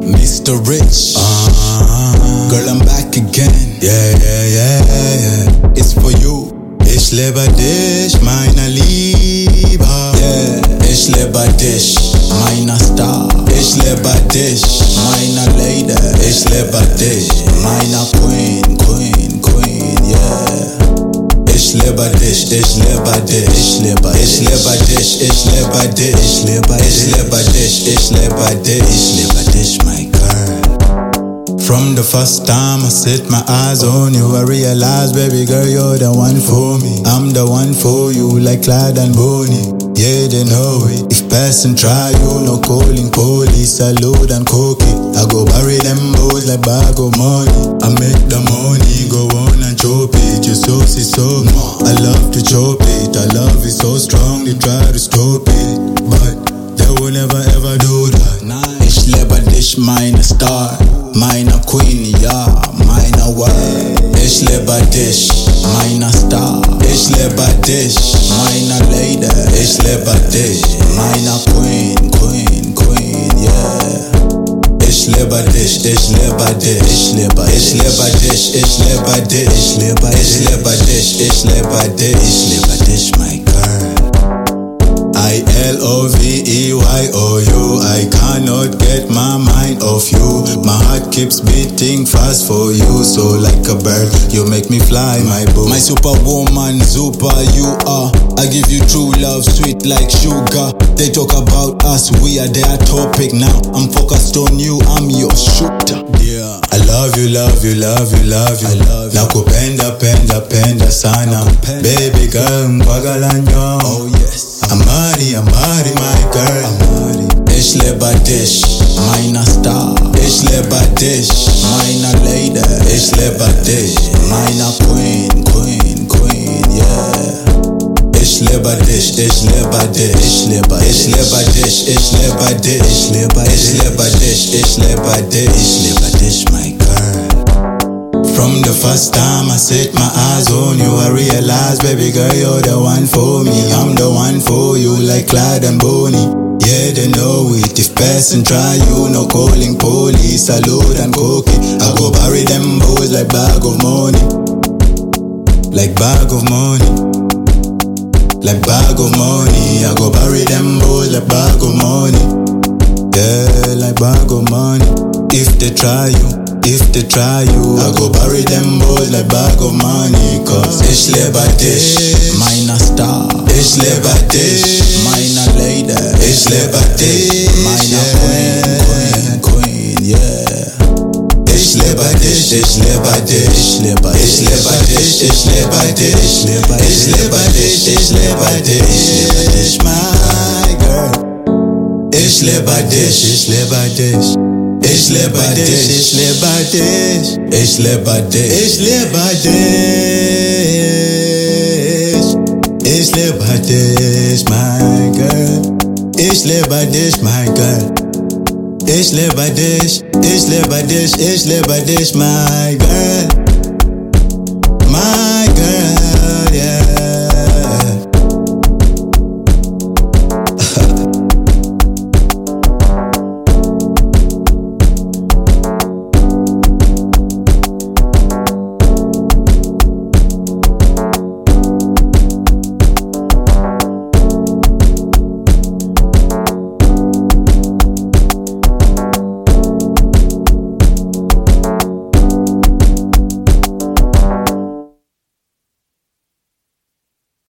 Mr. Rich. Girl, I'm back again. Yeah. It's for you. Ich lebe dich, meine Liebe. Yeah. Ich lebe dich, meine Star. Ich lebe dich, meine Lady. Ich lebe dich, meine Queen. Yeah. Ich lebe dich, ich lebe dich, ich lebe dich, ich lebe dich, ich lebe dich, ich lebe dich, my girl. From the first time I set my eyes on you, I realized, baby girl, you're the one for me. I'm the one for you, like Clyde and Bonnie. Yeah, they know it. If passing try you, no calling police, I load and cook it. I go bury them boys like bag of money. I make the money, go on and chop it. Your sauce is so I love to chop it. Our love is so strong, they try to stop it, but they will never ever do that. Ich lebe dich, meine Star, meine Queen, ja, meine Wife. Ich lebe dich, meine Star. Ich lebe dich, meine Lady. Ich lebe dich, meine Queen, yeah. Ich lebe dich, ich lebe dich, ich lebe dich, ich lebe dich, ich lebe dich, ich lebe dich, my girl. ILOVEYOU, I cannot get my mind off you. My heart keeps beating fast for you. So like a bird, you make me fly, my boo. My superwoman, super you are. I give you true love, sweet like sugar. They talk about us, we are their topic. Now I'm focused on you, I'm your shooter. Yeah. I love you. Nakupenda, penda sana. Baby girl, mpagala nyo. Oh yes. Amari, my girl. Ich lebe dich, meine Star. Ich lebe dich, meine Lady. Ich lebe dich, meine Queen, yeah. Ich lebe dich, ich lebe dich, ich lebe dich, ich lebe dich, ich lebe dich, my girl. From the first time I set my eyes on you, I realized, baby girl, you're the one for me. I'm the one for you, like Clyde and Bonnie. Yeah, they know it. If passing try you, no calling police, I load and cook it. I go bury them boys like bag of money. Like bag of money. Like bag of money. I go bury them boys like bag of money. Yeah, like bag of money. If they try you, I go bury them boys like bag of money. Cause ich lebe dich, meine Star. Ich lebe dich, meine Lady. Ich lebe dich, meine Queen, yeah. Ich lebe dich, ich lebe dich, ich lebe dich, ich lebe dich, my girl. Ich lebe dich, ich lebe dich. Ich lebe dich, ich lebe dich, ich lebe dich, ich lebe dich, ich lebe dich, my girl. Ich lebe dich, my girl. Ich lebe dich, ich lebe dich, ich lebe dich, my girl.